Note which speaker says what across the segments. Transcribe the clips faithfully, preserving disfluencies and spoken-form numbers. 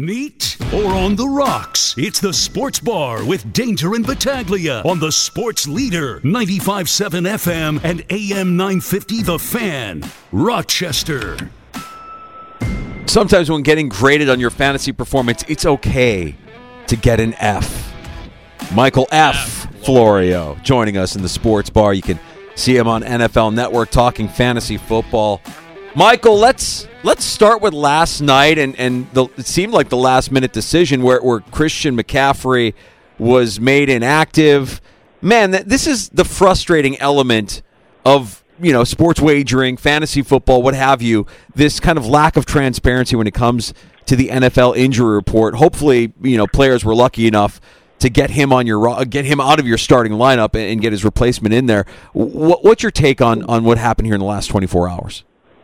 Speaker 1: Neat or on the rocks? It's the Sports Bar with Danger and Battaglia on the Sports Leader, ninety-five point seven F M and A M nine fifty The Fan, Rochester.
Speaker 2: Sometimes when getting graded on your fantasy performance, it's okay to get an F. Michael F. Florio joining us in the Sports Bar. You can see him on N F L Network talking fantasy football. Michael, let's let's start with last night, and, and the, it seemed like the last-minute decision where, where Christian McCaffrey was made inactive. Man, th- this is the frustrating element of, you know, sports wagering, fantasy football, what have you, this kind of lack of transparency when it comes to the N F L injury report. Hopefully, you know, players were lucky enough to get him on your get him out of your starting lineup and get his replacement in there. What, what's your take on, on what happened here in the last twenty-four hours?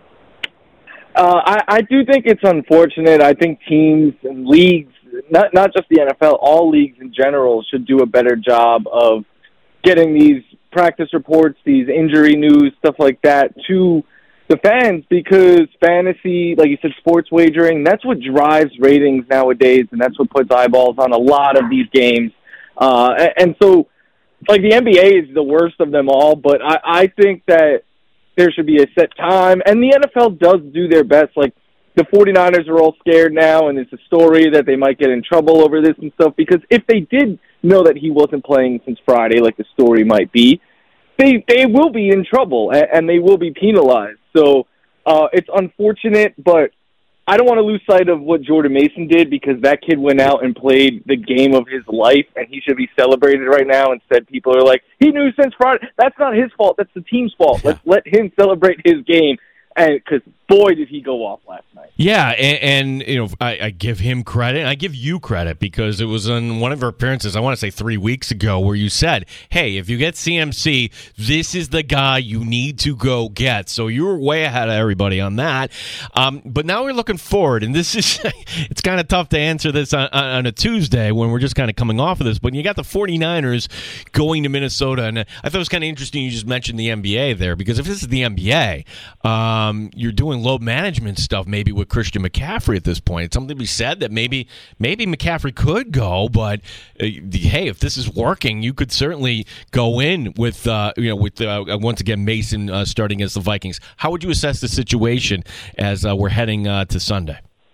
Speaker 3: Uh, I, I do think it's unfortunate. I think teams and leagues, not not just the N F L, all leagues in general should do a better job of getting these practice reports, these injury news, stuff like that to the fans, because fantasy, like you said, sports wagering, that's what drives ratings nowadays, and that's what puts eyeballs on a lot of these games. Uh, and, and so, like, the N B A is the worst of them all, but I, I think that there should be a set time, and the N F L does do their best. Like, the 49ers are all scared now, and it's a story that they might get in trouble over this and stuff, because if they did know that he wasn't playing since Friday, like the story might be, they they will be in trouble, and, and they will be penalized. So uh, it's unfortunate, but I don't want to lose sight of what Jordan Mason did, because that kid went out and played the game of his life, and he should be celebrated right now. Instead, people are like, he knew since Friday. That's not his fault. That's the team's fault. Yeah. Let's let him celebrate his game. And because, boy, did he go off last night.
Speaker 4: Yeah, and, and you know, I, I give him credit, and I give you credit, because it was on one of our appearances, I want to say three weeks ago, where you said, hey, if you get C M C, this is the guy you need to go get. So you were way ahead of everybody on that. Um, but now we're looking forward, and this is, it's kind of tough to answer this on, on a Tuesday when we're just kind of coming off of this, but you got the 49ers going to Minnesota, and I thought it was kind of interesting you just mentioned the N B A there, because if this is the N B A, um, Um, you're doing load management stuff maybe with Christian McCaffrey at this point. It's something to be said that maybe maybe McCaffrey could go, but uh, hey, if this is working, you could certainly go in with uh, you know with uh, once again Mason uh, starting as the Vikings. How would you assess the situation as uh, we're heading uh, to Sunday?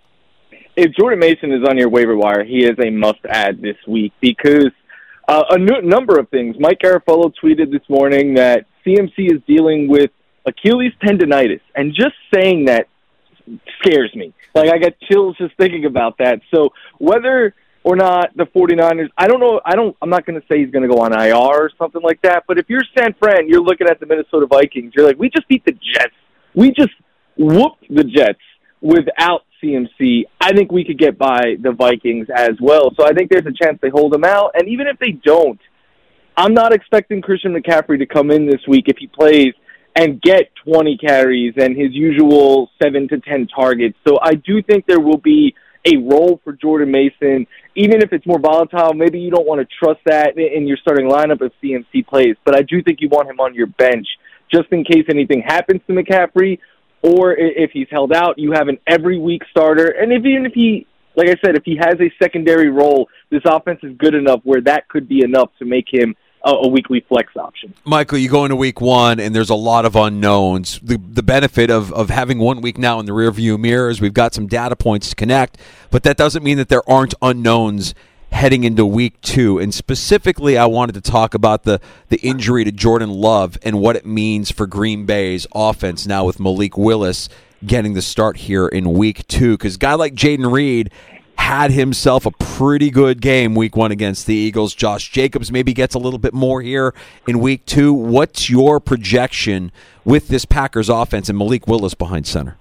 Speaker 3: If Jordan Mason is on your waiver wire, he is a must-add this week, because uh, a new number of things. Mike Garafolo tweeted this morning that C M C is dealing with Achilles tendonitis, and just saying that scares me. Like, I got chills just thinking about that. So whether or not the 49ers, I don't know, I don't, I'm not going to say he's going to go on I R or something like that, but if you're San Fran, you're looking at the Minnesota Vikings, you're like, we just beat the Jets. We just whooped the Jets without C M C. I think we could get by the Vikings as well. So I think there's a chance they hold him out, and even if they don't, I'm not expecting Christian McCaffrey to come in this week if he plays and get twenty carries and his usual seven to ten targets. So I do think there will be a role for Jordan Mason, even if it's more volatile. Maybe you don't want to trust that in your starting lineup if C M C plays, but I do think you want him on your bench just in case anything happens to McCaffrey, or if he's held out, you have an every week starter. And if, even if he, like I said, if he has a secondary role, this offense is good enough where that could be enough to make him a weekly flex option.
Speaker 2: Michael, you go into week one, and there's a lot of unknowns. The the benefit of, of having one week now in the rearview mirror is we've got some data points to connect, but that doesn't mean that there aren't unknowns heading into week two. And specifically, I wanted to talk about the, the injury to Jordan Love and what it means for Green Bay's offense now with Malik Willis getting the start here in week two. Because a guy like Jayden Reed had himself a pretty good game week one against the Eagles. Josh Jacobs maybe gets a little bit more here in week two. What's your projection with this Packers offense and Malik Willis behind center?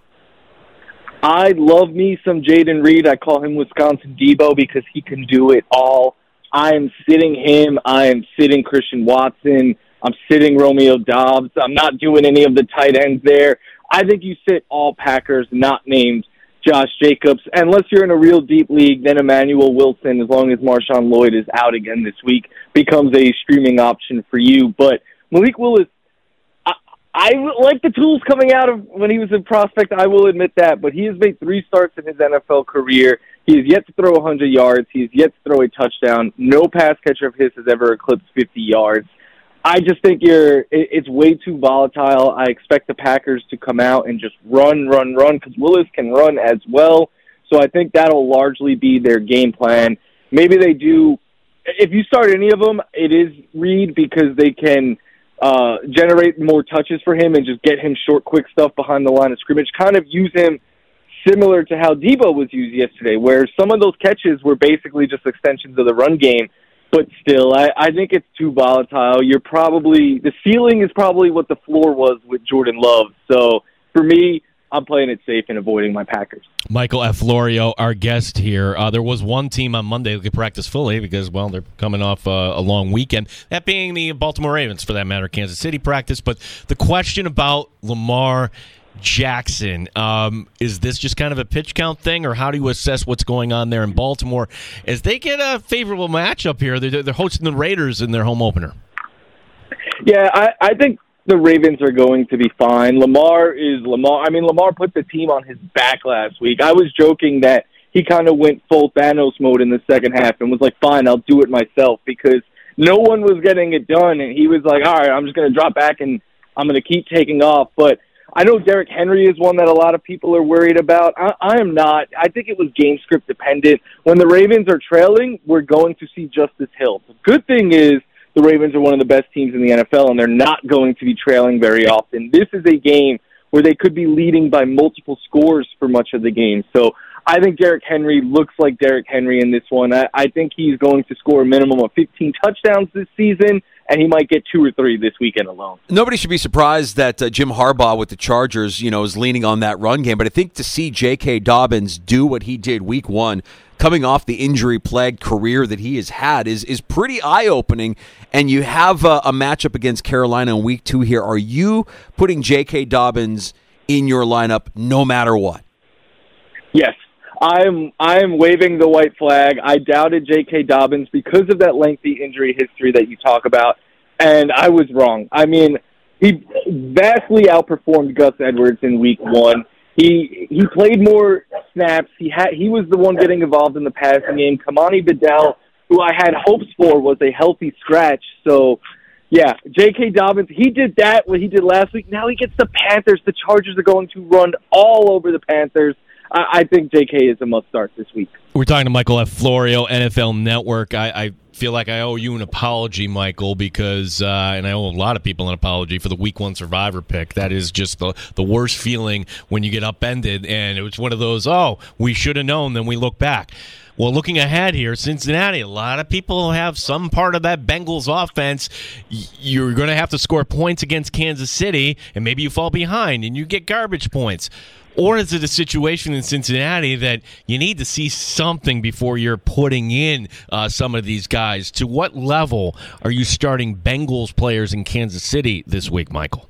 Speaker 3: I love me some Jayden Reed. I call him Wisconsin Debo because he can do it all. I am sitting him. I am sitting Christian Watson. I'm sitting Romeo Doubs. I'm not doing any of the tight ends there. I think you sit all Packers not named Josh Jacobs. Unless you're in a real deep league, then Emmanuel Wilson, as long as Marshawn Lloyd is out again this week, becomes a streaming option for you. But Malik Willis, I, I like the tools coming out of when he was a prospect, I will admit that, but he has made three starts in his N F L career. He has yet to throw one hundred yards. He has yet to throw a touchdown. No pass catcher of his has ever eclipsed fifty yards. I just think you're it's way too volatile. I expect the Packers to come out and just run, run, run, because Willis can run as well. So I think that'll largely be their game plan. Maybe they do. If you start any of them, it is Reed because they can uh, generate more touches for him and just get him short, quick stuff behind the line of scrimmage. Kind of use him similar to how Debo was used yesterday, where some of those catches were basically just extensions of the run game. But still, I, I think it's too volatile. You're probably the ceiling is probably what the floor was with Jordan Love. So for me, I'm playing it safe and avoiding my Packers.
Speaker 4: Michael F. Florio, our guest here. Uh, there was one team on Monday who could practice fully because, well, they're coming off uh, a long weekend. That being the Baltimore Ravens, for that matter, Kansas City practice. But the question about Lamar Jackson, um, is this just kind of a pitch count thing, or how do you assess what's going on there in Baltimore as they get a favorable matchup here? They're, they're hosting the Raiders in their home opener.
Speaker 3: Yeah, I, I think the Ravens are going to be fine. Lamar is Lamar. I mean, Lamar put the team on his back last week. I was joking that he kind of went full Thanos mode in the second half and was like, fine, I'll do it myself, because no one was getting it done. And he was like, all right, I'm just going to drop back and I'm going to keep taking off. But I know Derrick Henry is one that a lot of people are worried about. I, I am not. I think it was game script dependent. When the Ravens are trailing, we're going to see Justice Hill. The good thing is the Ravens are one of the best teams in the N F L, and they're not going to be trailing very often. This is a game where they could be leading by multiple scores for much of the game. So I think Derrick Henry looks like Derrick Henry in this one. I, I think he's going to score a minimum of fifteen touchdowns this season, and he might get two or three this weekend alone.
Speaker 2: Nobody should be surprised that uh, Jim Harbaugh with the Chargers, you know, is leaning on that run game. But I think to see J K. Dobbins do what he did week one, coming off the injury-plagued career that he has had, is is pretty eye-opening. And you have a, a matchup against Carolina in week two here. Are you putting J K. Dobbins in your lineup no matter what?
Speaker 3: Yes. I'm I'm waving the white flag. I doubted J K. Dobbins because of that lengthy injury history that you talk about, and I was wrong. I mean, he vastly outperformed Gus Edwards in week one. He he played more snaps. He had he was the one getting involved in the passing game. Kamani Vidal, who I had hopes for, was a healthy scratch. So, yeah, J K. Dobbins, he did that what he did last week. Now he gets the Panthers. The Chargers are going to run all over the Panthers. I think J K is a must-start this week.
Speaker 4: We're talking to Michael F. Florio, N F L Network. I, I feel like I owe you an apology, Michael, because, uh, and I owe a lot of people an apology for the Week One Survivor pick. That is just the, the worst feeling when you get upended, and it was one of those, oh, we should have known, then we look back. Well, looking ahead here, Cincinnati, a lot of people have some part of that Bengals offense. You're going to have to score points against Kansas City, and maybe you fall behind and you get garbage points. Or is it a situation in Cincinnati that you need to see something before you're putting in uh, some of these guys? To what level are you starting Bengals players in Kansas City this week, Michael?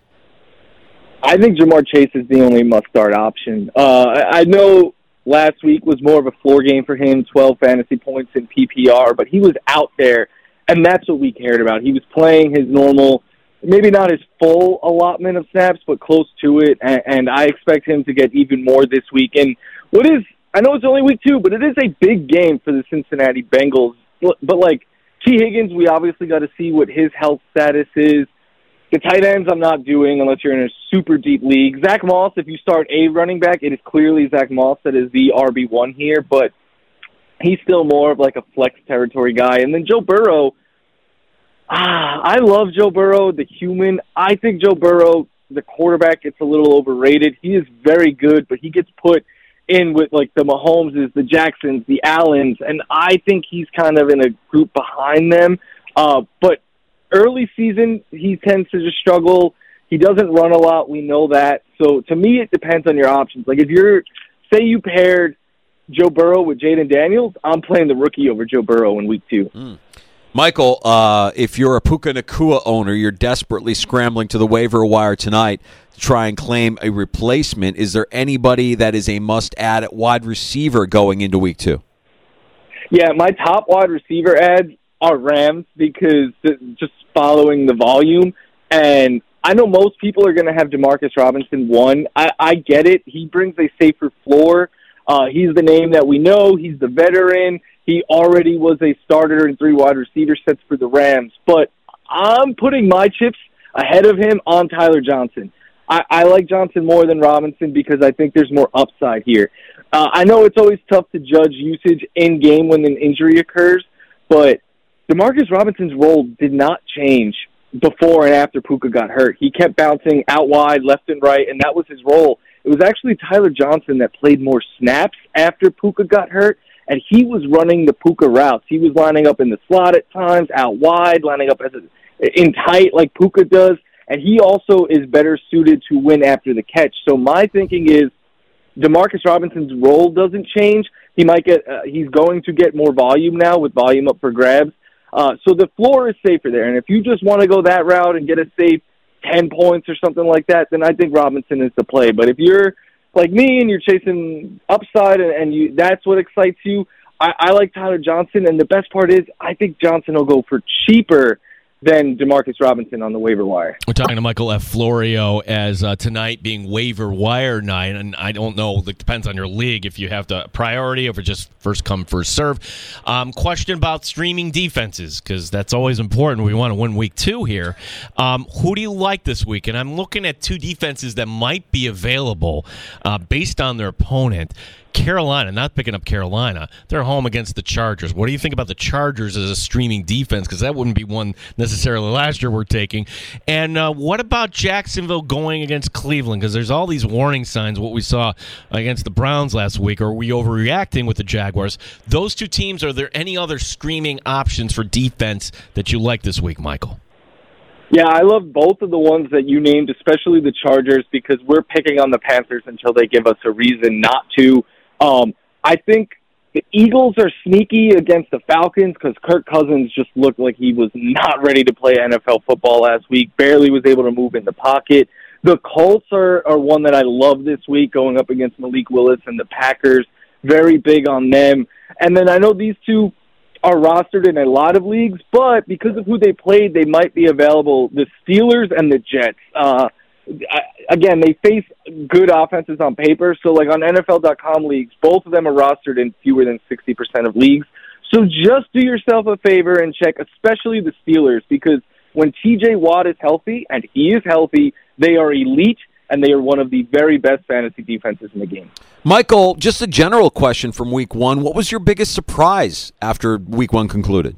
Speaker 3: I think Jamar Chase is the only must-start option. Uh, I know last week was more of a floor game for him, twelve fantasy points in P P R, but he was out there, and that's what we cared about. He was playing his normal, maybe not his full allotment of snaps, but close to it, and, and I expect him to get even more this week. And what is, I know it's only week two, but it is a big game for the Cincinnati Bengals. But, but like, T. Higgins, we obviously got to see what his health status is. The tight ends I'm not doing unless you're in a super deep league. Zach Moss, if you start a running back, it is clearly Zach Moss that is the R B one here, but he's still more of like a flex territory guy. And then Joe Burrow, Ah, I love Joe Burrow, the human. I think Joe Burrow, the quarterback, gets a little overrated. He is very good, but he gets put in with, like, the Mahomeses, the Jacksons, the Allens, and I think he's kind of in a group behind them. Uh, but early season, he tends to just struggle. He doesn't run a lot. We know that. So, to me, it depends on your options. Like, if you're, say you paired Joe Burrow with Jaden Daniels, I'm playing the rookie over Joe Burrow in week two.
Speaker 2: Mm. Michael, uh, if you're a Puka Nacua owner, you're desperately scrambling to the waiver wire tonight to try and claim a replacement. Is there anybody that is a must-add at wide receiver going into week two?
Speaker 3: Yeah, my top wide receiver ads are Rams because just following the volume, and I know most people are going to have Demarcus Robinson one. I, I get it. He brings a safer floor. Uh, he's the name that we know. He's the veteran. He already was a starter in three wide receiver sets for the Rams. But I'm putting my chips ahead of him on Tyler Johnson. I, I like Johnson more than Robinson because I think there's more upside here. Uh, I know it's always tough to judge usage in-game when an injury occurs, but Demarcus Robinson's role did not change before and after Puka got hurt. He kept bouncing out wide, left and right, and that was his role. It was actually Tyler Johnson that played more snaps after Puka got hurt, and he was running the Puka routes. He was lining up in the slot at times, out wide, lining up as a, in tight like Puka does, and he also is better suited to win after the catch. So my thinking is Demarcus Robinson's role doesn't change. He might get, uh, he's going to get more volume now with volume up for grabs. Uh, so the floor is safer there. And if you just want to go that route and get a safe ten points or something like that, then I think Robinson is the play. But if you're like me and you're chasing upside and, and you that's what excites you, I, I like Tyler Johnson. And the best part is I think Johnson will go for cheaper than Demarcus Robinson on the waiver wire.
Speaker 4: We're talking to Michael F. Florio as uh, tonight being waiver wire night, and I don't know, it depends on your league if you have the priority or if it's just first come, first serve. Um, question about streaming defenses, because that's always important. We want to win week two here. Um, who do you like this week? And I'm looking at two defenses that might be available uh, based on their opponent. Carolina, not picking up Carolina. They're home against the Chargers. What do you think about the Chargers as a streaming defense? Because that wouldn't be one necessarily last year we're taking. And uh, what about Jacksonville going against Cleveland? Because there's all these warning signs, what we saw against the Browns last week. Are we overreacting with the Jaguars? Those two teams, are there any other streaming options for defense that you like this week, Michael?
Speaker 3: Yeah, I love both of the ones that you named, especially the Chargers, because we're picking on the Panthers until they give us a reason not to. Um, I think the Eagles are sneaky against the Falcons because Kirk Cousins just looked like he was not ready to play N F L football last week, barely was able to move in the pocket. The Colts are, are one that I love this week, going up against Malik Willis and the Packers. Very big on them. And then I know these two are rostered in a lot of leagues, but because of who they played, they might be available. The Steelers and the Jets. Uh, I, again, they face good offenses on paper. So, like on N F L dot com leagues, both of them are rostered in fewer than sixty percent of leagues. So just do yourself a favor and check, especially the Steelers, because when T J Watt is healthy, and he is healthy, they are elite, and they are one of the very best fantasy defenses in the game.
Speaker 2: Michael, just a general question from week one. What was your biggest surprise after week one concluded?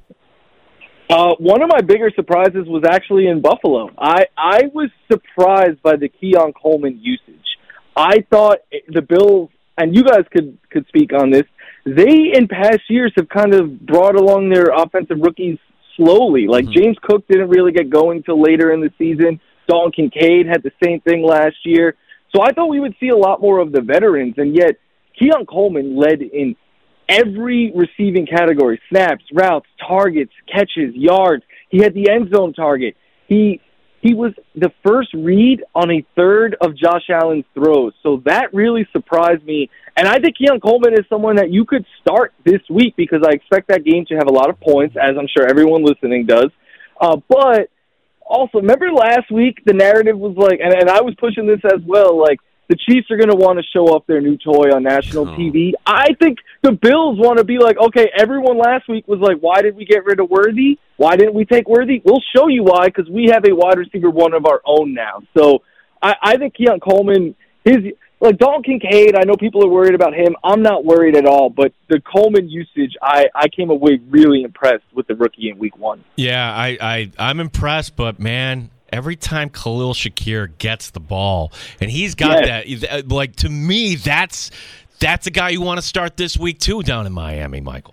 Speaker 3: Uh, one of my bigger surprises was actually in Buffalo. I, I was surprised by the Keon Coleman usage. I thought the Bills, and you guys could, could speak on this, they in past years have kind of brought along their offensive rookies slowly. Like mm-hmm. James Cook didn't really get going till later in the season. Dalton Kincaid had the same thing last year. So I thought we would see a lot more of the veterans, and yet Keon Coleman led in every receiving category: snaps, routes, targets, catches, yards. He had the end zone target. He he was the first read on a third of Josh Allen's throws. So that really surprised me. And I think Keon Coleman is someone that you could start this week because I expect that game to have a lot of points, as I'm sure everyone listening does. Uh, but also, remember last week the narrative was like, and, and I was pushing this as well, like, the Chiefs are going to want to show off their new toy on national T V. I think the Bills want to be like, okay, everyone last week was like, why did we get rid of Worthy? Why didn't we take Worthy? We'll show you why, because we have a wide receiver one of our own now. So I, I think Keon Coleman, his like Dalton Kincaid, I know people are worried about him. I'm not worried at all, but the Coleman usage, I, I came away really impressed with the rookie in week one.
Speaker 4: Yeah, I, I, I'm impressed, but man, every time Khalil Shakir gets the ball, and he's got yes. that, like, to me, that's that's a guy you want to start this week, too, down in Miami, Michael.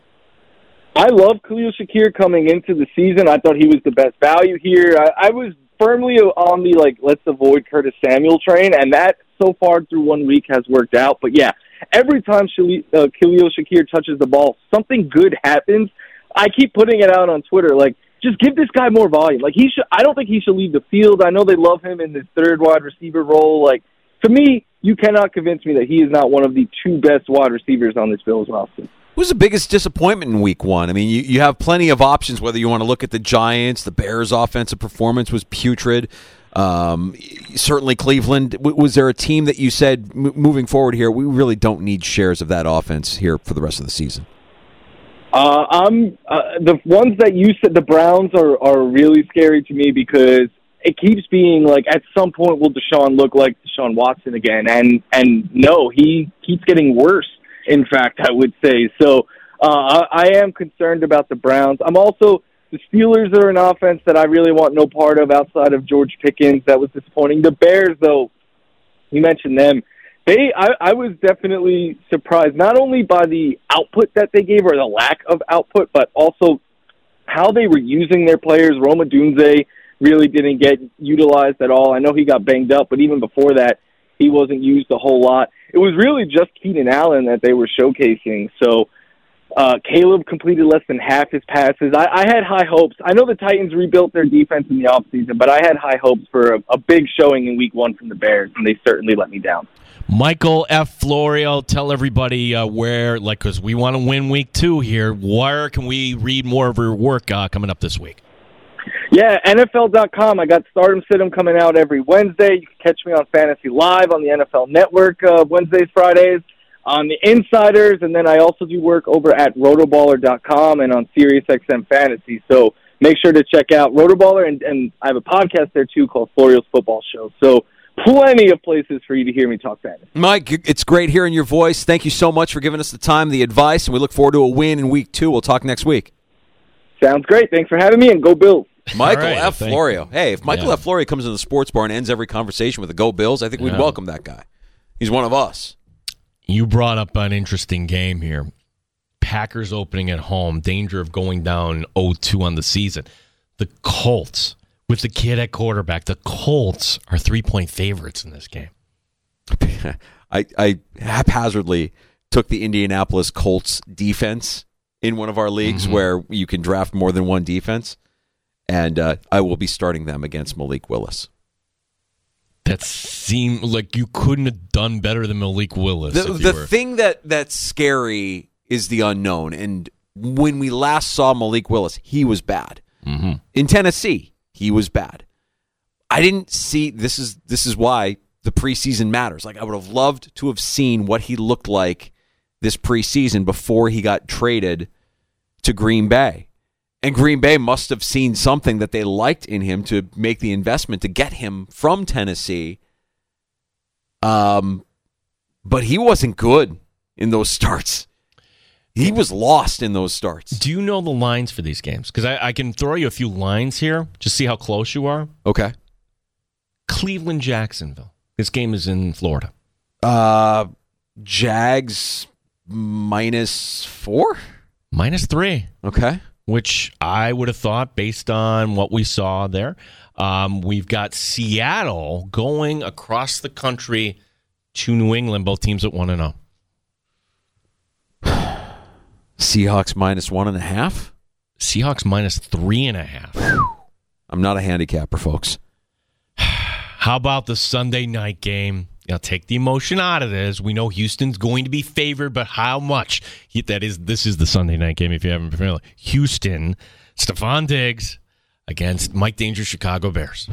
Speaker 3: I love Khalil Shakir coming into the season. I thought he was the best value here. I, I was firmly on the, like, let's avoid Curtis Samuel train, and that, so far through one week, has worked out. But, yeah, every time Shali, uh, Khalil Shakir touches the ball, something good happens. I keep putting it out on Twitter, like, just give this guy more volume. Like he should, I don't think he should leave the field. I know they love him in this third wide receiver role. Like, to me, you cannot convince me that he is not one of the two best wide receivers on this Bills roster.
Speaker 2: Who's the biggest disappointment in week one? I mean, you, you have plenty of options, whether you want to look at the Giants, the Bears' offensive performance was putrid. Um, certainly Cleveland. W- was there a team that you said m- moving forward here, we really don't need shares of that offense here for the rest of the season?
Speaker 3: Uh, I'm uh, the ones that you said, the Browns are, are really scary to me because it keeps being like at some point will Deshaun look like Deshaun Watson again, and and no, he keeps getting worse. In fact, I would say so. Uh, I, I am concerned about the Browns. I'm also the Steelers are an offense that I really want no part of outside of George Pickens. That was disappointing. The Bears, though, you mentioned them. They, I, I was definitely surprised, not only by the output that they gave or the lack of output, but also how they were using their players. Rome Odunze really didn't get utilized at all. I know he got banged up, but even before that, he wasn't used a whole lot. It was really just Keenan Allen that they were showcasing. So uh, Caleb completed less than half his passes. I, I had high hopes. I know the Titans rebuilt their defense in the offseason, but I had high hopes for a, a big showing in week one from the Bears, and they certainly let me down.
Speaker 4: Michael F. Florio, tell everybody uh, where, like, because we want to win week two here. Where can we read more of your work uh, coming up this week?
Speaker 3: Yeah, N F L dot com. I got Stardom Situm coming out every Wednesday. You can catch me on Fantasy Live on the N F L Network uh, Wednesdays, Fridays, on the Insiders, and then I also do work over at rotoballer dot com and on SiriusXM Fantasy. So make sure to check out Rotoballer, and, and I have a podcast there, too, called Florio's Football Show. So plenty of places for you to hear me talk fantasy.
Speaker 2: Mike, it's great hearing your voice. Thank you so much for giving us the time, the advice, and we look forward to a win in week two. We'll talk next week.
Speaker 3: Sounds great. Thanks for having me, and go Bills.
Speaker 2: Michael
Speaker 4: right,
Speaker 2: F. Florio. Hey, if Michael
Speaker 4: yeah.
Speaker 2: F. Florio comes in the sports bar and ends every conversation with a Go Bills, I think we'd
Speaker 4: yeah.
Speaker 2: welcome that guy. He's one of us.
Speaker 4: You brought up an interesting game here. Packers opening at home, danger of going down oh two on the season. The Colts, with the kid at quarterback, the Colts are three-point favorites in this game.
Speaker 2: I, I haphazardly took the Indianapolis Colts defense in one of our leagues
Speaker 4: mm-hmm.
Speaker 2: where you can draft more than one defense, and uh, I will be starting them against Malik Willis.
Speaker 4: That seemed like you couldn't have done better than Malik Willis.
Speaker 2: The,
Speaker 4: if
Speaker 2: the
Speaker 4: you were.
Speaker 2: thing that that's scary is the unknown, and when we last saw Malik Willis, he was bad.
Speaker 4: Mm-hmm.
Speaker 2: In Tennessee, he was bad. I didn't see this is this is why the preseason matters. Like I would have loved to have seen what he looked like this preseason before he got traded to Green Bay. And Green Bay must have seen something that they liked in him to make the investment to get him from Tennessee. Um, but he wasn't good in those starts. He was lost in those starts.
Speaker 4: Do you know the lines for these games? Because I, I can throw you a few lines here. Just see how close you are.
Speaker 2: Okay.
Speaker 4: Cleveland, Jacksonville. This game is in Florida.
Speaker 2: Uh, Jags minus four?
Speaker 4: Minus three.
Speaker 2: Okay.
Speaker 4: Which I would have thought based on what we saw there. Um, we've got Seattle going across the country to New England, both teams at one and oh.
Speaker 2: Seahawks minus one and a half?
Speaker 4: Seahawks minus three and a half.
Speaker 2: I'm not a handicapper, folks.
Speaker 4: How about the Sunday night game? Now, take the emotion out of this. We know Houston's going to be favored, but how much? He, that is, this is the Sunday night game, if you haven't been familiar. Houston, Stephon Diggs against Mike Danger's Chicago Bears.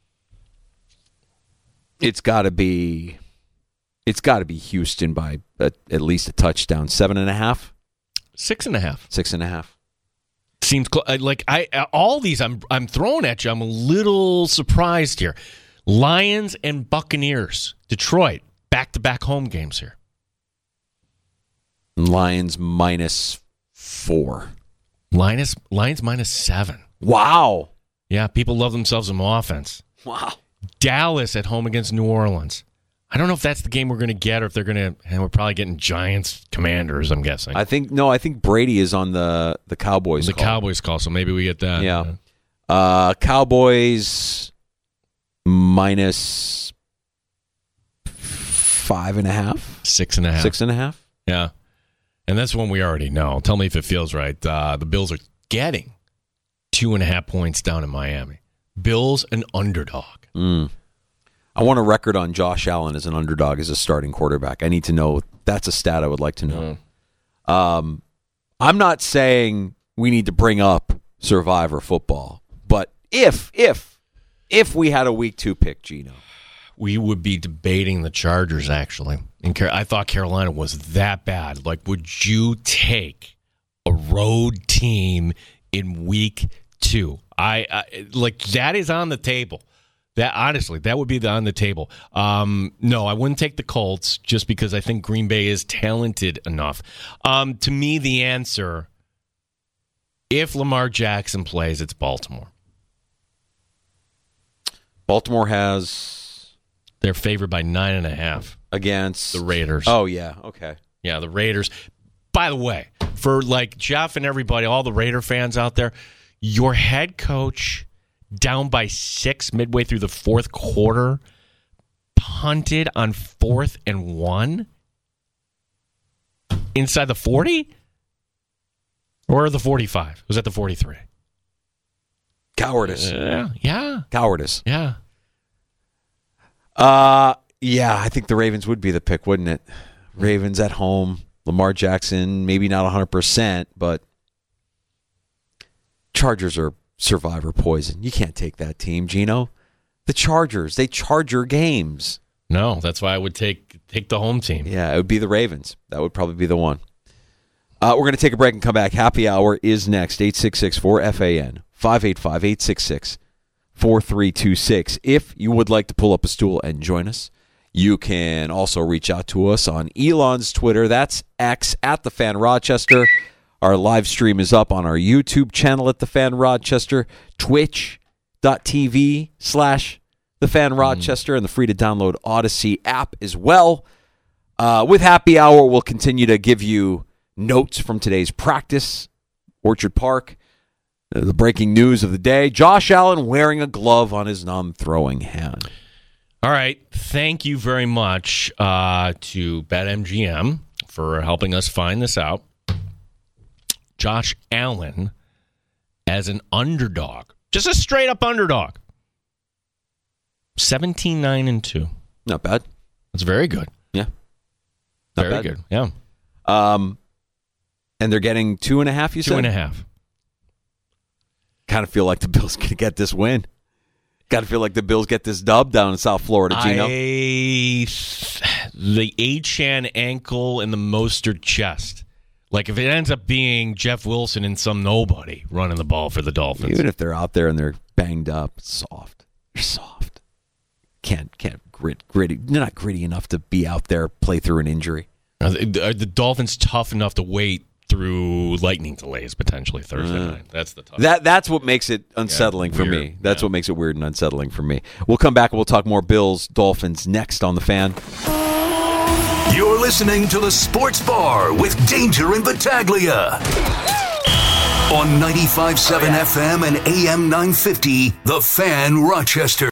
Speaker 2: It's got to be. It's got to be Houston by a, at least a touchdown. Seven and a half.
Speaker 4: Six and a half.
Speaker 2: Six and a half.
Speaker 4: Seems cl- like I all these I'm I'm throwing at you. I'm a little surprised here. Lions and Buccaneers. Detroit, back-to-back home games here.
Speaker 2: Lions minus four.
Speaker 4: Lions, Lions minus seven.
Speaker 2: Wow.
Speaker 4: Yeah, people love themselves some offense.
Speaker 2: Wow.
Speaker 4: Dallas at home against New Orleans. I don't know if that's the game we're going to get or if they're going to, and we're probably getting Giants Commanders, I'm guessing.
Speaker 2: I think, no, I think Brady is on the, the Cowboys
Speaker 4: the
Speaker 2: call.
Speaker 4: Cowboys call, so maybe we get that.
Speaker 2: Yeah. Uh, Cowboys minus five and a half?
Speaker 4: Six and a half.
Speaker 2: Six and a half?
Speaker 4: Yeah. And that's one we already know. Tell me if it feels right. Uh, the Bills are getting two and a half points down in Miami. Bills an underdog.
Speaker 2: Mm. I want a record on Josh Allen as an underdog as a starting quarterback. I need to know. That's a stat I would like to know. Mm. Um, I'm not saying we need to bring up Survivor football, but if if if we had a week two pick, Gino?
Speaker 4: We would be debating the Chargers, actually. And Car- I thought Carolina was that bad. Like, would you take a road team in week two? I, I like that is on the table. That honestly, that would be the, on the table. Um, no, I wouldn't take the Colts just because I think Green Bay is talented enough. Um, to me, the answer, if Lamar Jackson plays, it's Baltimore.
Speaker 2: Baltimore has...
Speaker 4: They're favored by nine and a half
Speaker 2: against
Speaker 4: the Raiders.
Speaker 2: Oh, yeah. Okay.
Speaker 4: Yeah, the Raiders. By the way, for like Jeff and everybody, all the Raider fans out there, your head coach down by six midway through the fourth quarter, punted on fourth and one inside the forty or the forty-five? Was that the forty-three?
Speaker 2: Cowardice.
Speaker 4: Uh, yeah.
Speaker 2: Cowardice.
Speaker 4: Yeah.
Speaker 2: Uh, yeah, I think the Ravens would be the pick, wouldn't it? Ravens at home. Lamar Jackson, maybe not one hundred percent, but Chargers are survivor poison. You can't take that team, Gino. The Chargers, they charge your games.
Speaker 4: No, that's why I would take take the home team.
Speaker 2: Yeah, it would be the Ravens. That would probably be the one. Uh, we're going to take a break and come back. Happy Hour is next. eight six six four F A N, five eight five, eight six six, four three two six. If you would like to pull up a stool and join us, you can also reach out to us on Elon's Twitter. That's X at The Fan Rochester. Our live stream is up on our YouTube channel at The Fan Rochester, twitch.tv slash The Fan Rochester, and the free-to-download Odyssey app as well. Uh, with Happy Hour, we'll continue to give you notes from today's practice, Orchard Park, uh, the breaking news of the day, Josh Allen wearing a glove on his non-throwing hand.
Speaker 4: All right. Thank you very much uh, to BetMGM for helping us find this out. Josh Allen as an underdog, just a straight-up underdog, seventeen nine and two.
Speaker 2: Not bad.
Speaker 4: That's very good.
Speaker 2: Yeah. Not
Speaker 4: very
Speaker 2: bad.
Speaker 4: good. Yeah.
Speaker 2: Um, and they're getting two and a half, you
Speaker 4: two
Speaker 2: said?
Speaker 4: Two and a half.
Speaker 2: Kind of feel like the Bills going to get this win. Got to feel like the Bills get this dub down in South Florida, Gino.
Speaker 4: I, the Achane ankle and the Mostert chest. Like, if it ends up being Jeff Wilson and some nobody running the ball for the Dolphins.
Speaker 2: Even if they're out there and they're banged up, it's soft. They're soft. Can't can't grit gritty. They're not gritty enough to be out there, play through an injury.
Speaker 4: Are the, are the Dolphins tough enough to wait through lightning delays potentially Thursday uh, night? That's the tough.
Speaker 2: That that's what makes it unsettling yeah, for me. That's yeah. what makes it weird and unsettling for me. We'll come back and we'll talk more Bills, Dolphins next on The Fan.
Speaker 1: You're listening to the Sports Bar with Danger and Battaglia on ninety-five point seven F M and A M nine fifty, The Fan Rochester.